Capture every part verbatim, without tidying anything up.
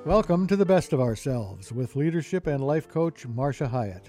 Welcome to the Best of Ourselves with leadership and life coach Marcia Hyatt.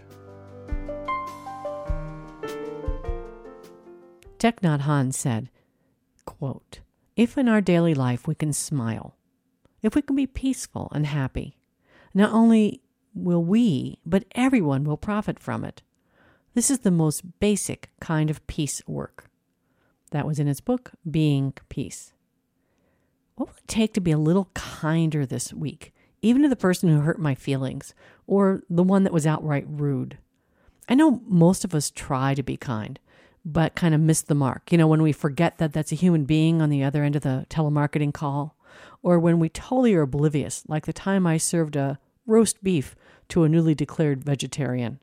Thich Nhat Hanh said, quote, "If in our daily life we can smile, if we can be peaceful and happy, not only will we, but everyone will profit from it. This is the most basic kind of peace work." That was in his book, Being Peace. What will it take to be a little kinder this week, even to the person who hurt my feelings, or the one that was outright rude? I know most of us try to be kind, but kind of miss the mark. You know, when we forget that that's a human being on the other end of the telemarketing call, or when we totally are oblivious, like the time I served a roast beef to a newly declared vegetarian.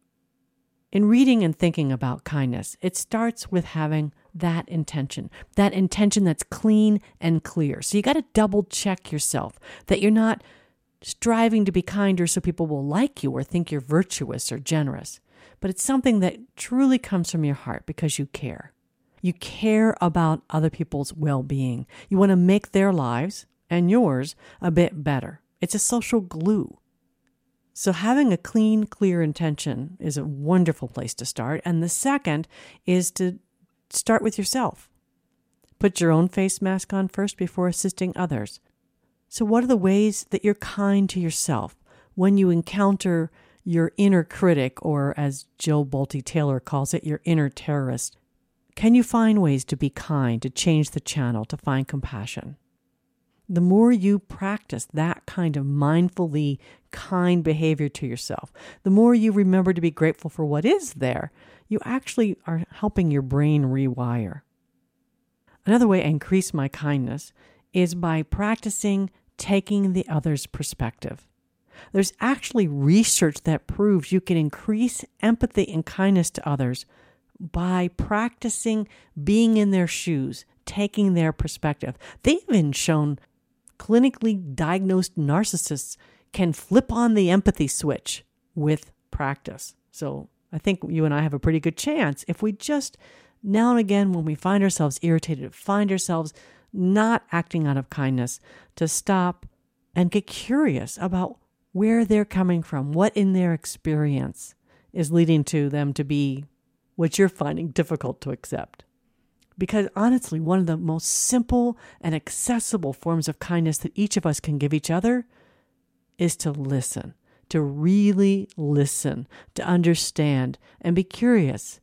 In reading and thinking about kindness, it starts with having that intention, that intention that's clean and clear. So you got to double check yourself that you're not striving to be kinder so people will like you or think you're virtuous or generous, but it's something that truly comes from your heart because you care. You care about other people's well-being. You want to make their lives and yours a bit better. It's a social glue. So having a clean, clear intention is a wonderful place to start. And the second is to start with yourself. Put your own face mask on first before assisting others. So what are the ways that you're kind to yourself when you encounter your inner critic, or as Jill Bolte Taylor calls it, your inner terrorist? Can you find ways to be kind, to change the channel, to find compassion? The more you practice that kind of mindfully kind behavior to yourself, the more you remember to be grateful for what is there, you actually are helping your brain rewire. Another way I increase my kindness is by practicing taking the other's perspective. There's actually research that proves you can increase empathy and kindness to others by practicing being in their shoes, taking their perspective. They've even shown clinically diagnosed narcissists can flip on the empathy switch with practice. So I think you and I have a pretty good chance if we just now and again, when we find ourselves irritated, find ourselves not acting out of kindness, to stop and get curious about where they're coming from, what in their experience is leading to them to be what you're finding difficult to accept. Because honestly, one of the most simple and accessible forms of kindness that each of us can give each other is to listen, to really listen, to understand, and be curious.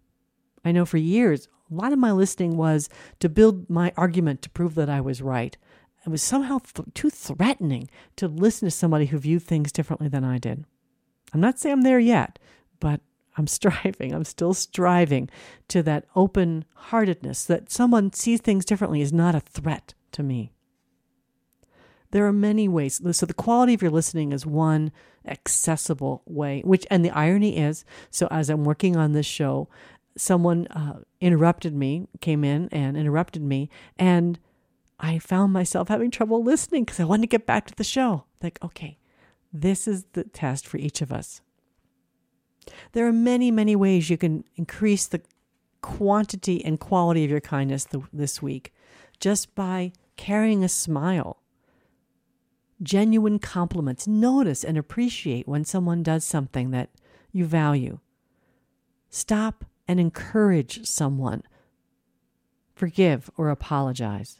I know for years, a lot of my listening was to build my argument to prove that I was right. It was somehow th- too threatening to listen to somebody who viewed things differently than I did. I'm not saying I'm there yet, but I'm striving. I'm still striving to that open-heartedness that someone sees things differently is not a threat to me. There are many ways. So the quality of your listening is one accessible way, which, and the irony is, so as I'm working on this show, someone uh, interrupted me, came in and interrupted me, and I found myself having trouble listening because I wanted to get back to the show. Like, okay, this is the test for each of us. There are many, many ways you can increase the quantity and quality of your kindness th- this week just by carrying a smile. Genuine compliments. Notice and appreciate when someone does something that you value. Stop and encourage someone. Forgive or apologize.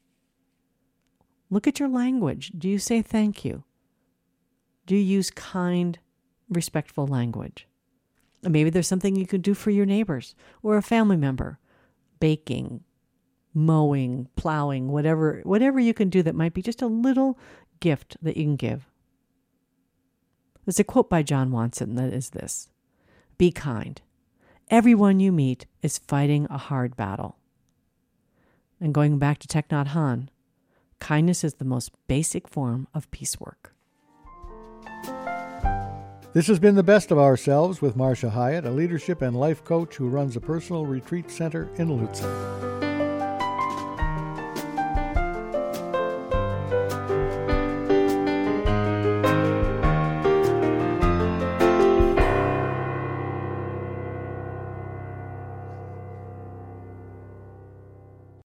Look at your language. Do you say thank you? Do you use kind, respectful language? Maybe there's something you could do for your neighbors or a family member. Baking, mowing, plowing, whatever, whatever you can do that might be just a little gift that you can give. There's a quote by John Watson that is this: "Be kind. Everyone you meet is fighting a hard battle." And going back to Thich Nhat Hanh, kindness is the most basic form of peace work. This has been The Best of Ourselves with Marcia Hyatt, a leadership and life coach who runs a personal retreat center in Lutzer.